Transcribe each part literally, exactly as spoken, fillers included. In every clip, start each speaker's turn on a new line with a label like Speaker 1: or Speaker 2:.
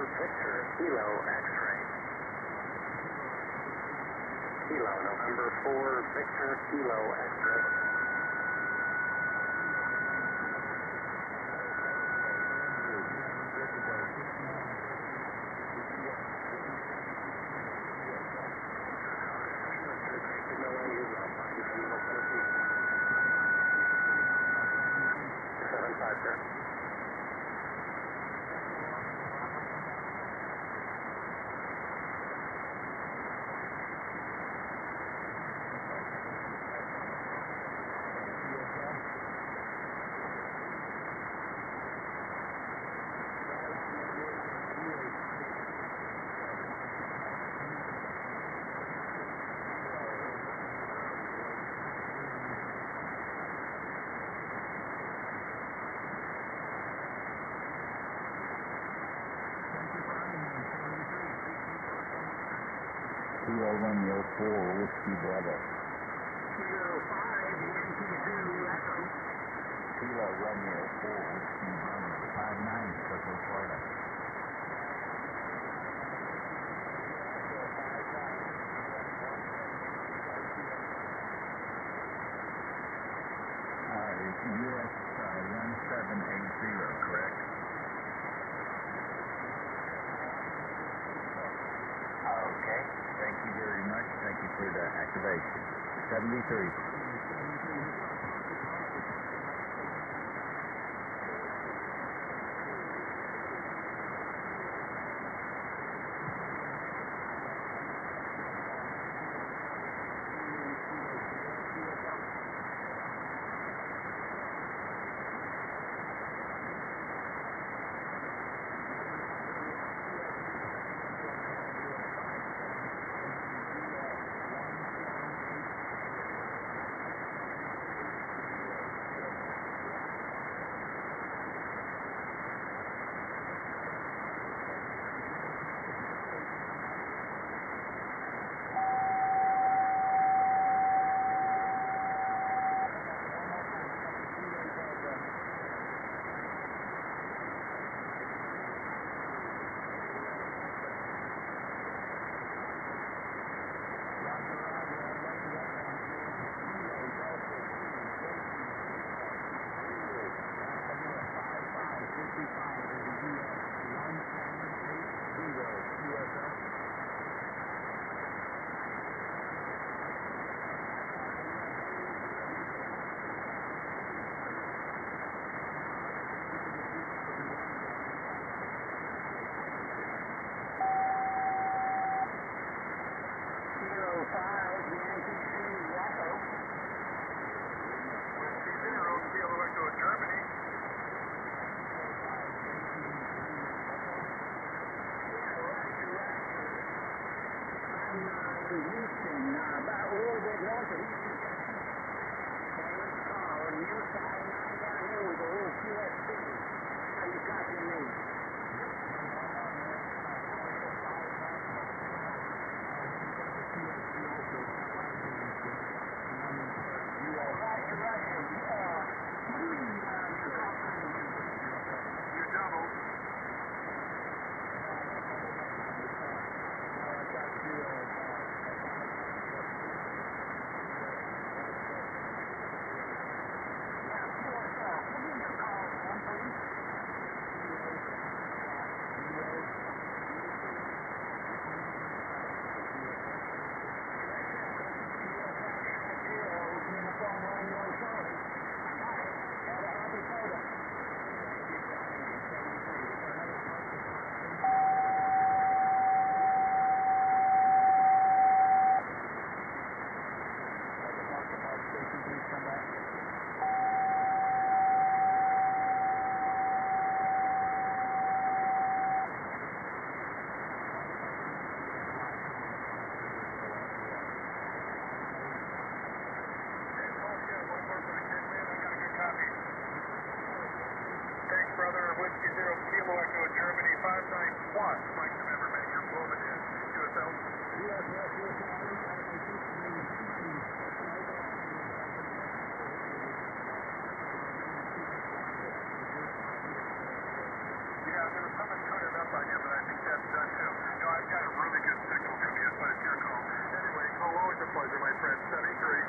Speaker 1: Victor Kilo X-ray. Kilo, November four, Victor Kilo X-ray. Seven five, sir.
Speaker 2: Kilo Romeo four, Whiskey Bravo.
Speaker 1: Kilo five, Yankee two, Echo.
Speaker 2: Kilo Romeo four, Whiskey Bravo, five nine, Circle, Florida. Uh, it's U S uh, one seven eight zero, correct? Okay. Thank you very much. Thank you for the activation. seventy-three.
Speaker 1: five, Yankee two, Echo. Whiskey zero, Kilo Echo, Germany. I'm uh, in Houston, uh, about a little bit north of Houston. Famous call, near side, nine down here with a little Q S C. How you copying me? Roger, Roger. Uh,
Speaker 3: pleasure, my friend. seventy-three.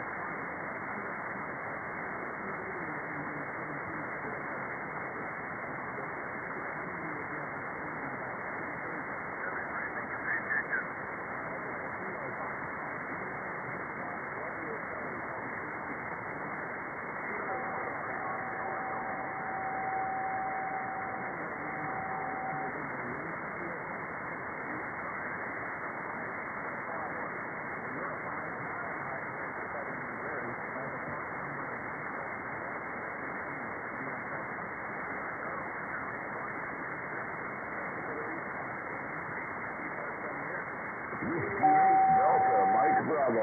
Speaker 1: Whiskey eight Delta, Mike Bravo.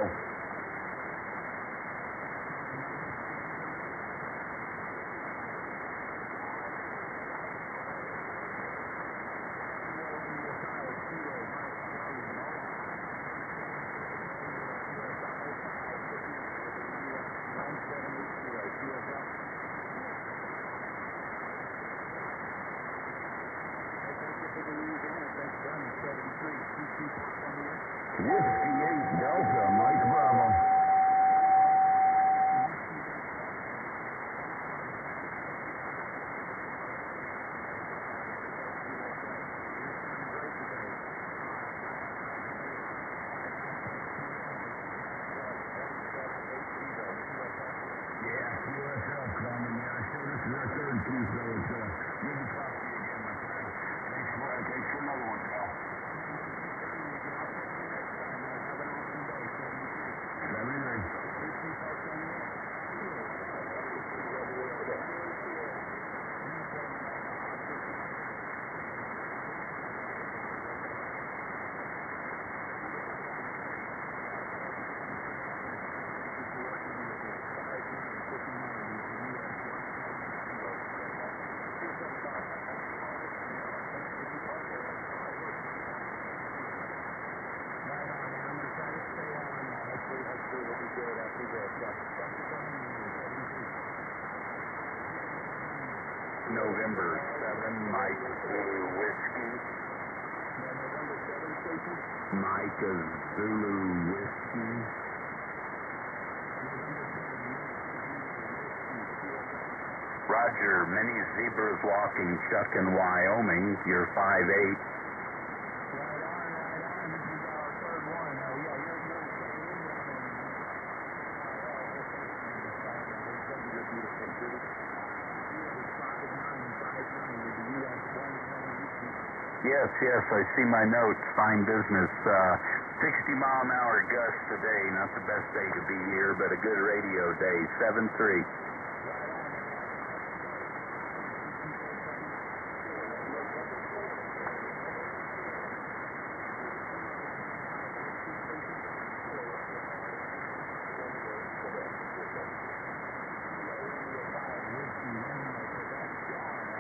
Speaker 1: Whiskey eight Delta, Mike Bravo. Yeah, U S L coming. Yeah, so this is our third key, so it's uh, good to talk to you again, my friend. Thanks for, uh, thanks for another one, pal. seventy-nine.
Speaker 2: November seven, Mike Zulu Whiskey. Mike Zulu Whiskey. Roger, many zebras walking Chuck in Wyoming. You're five eight. Yes, yes, I see my notes. Fine business. Uh, sixty mile an hour gust today. Not the best day to be here, but a good radio day. seven three.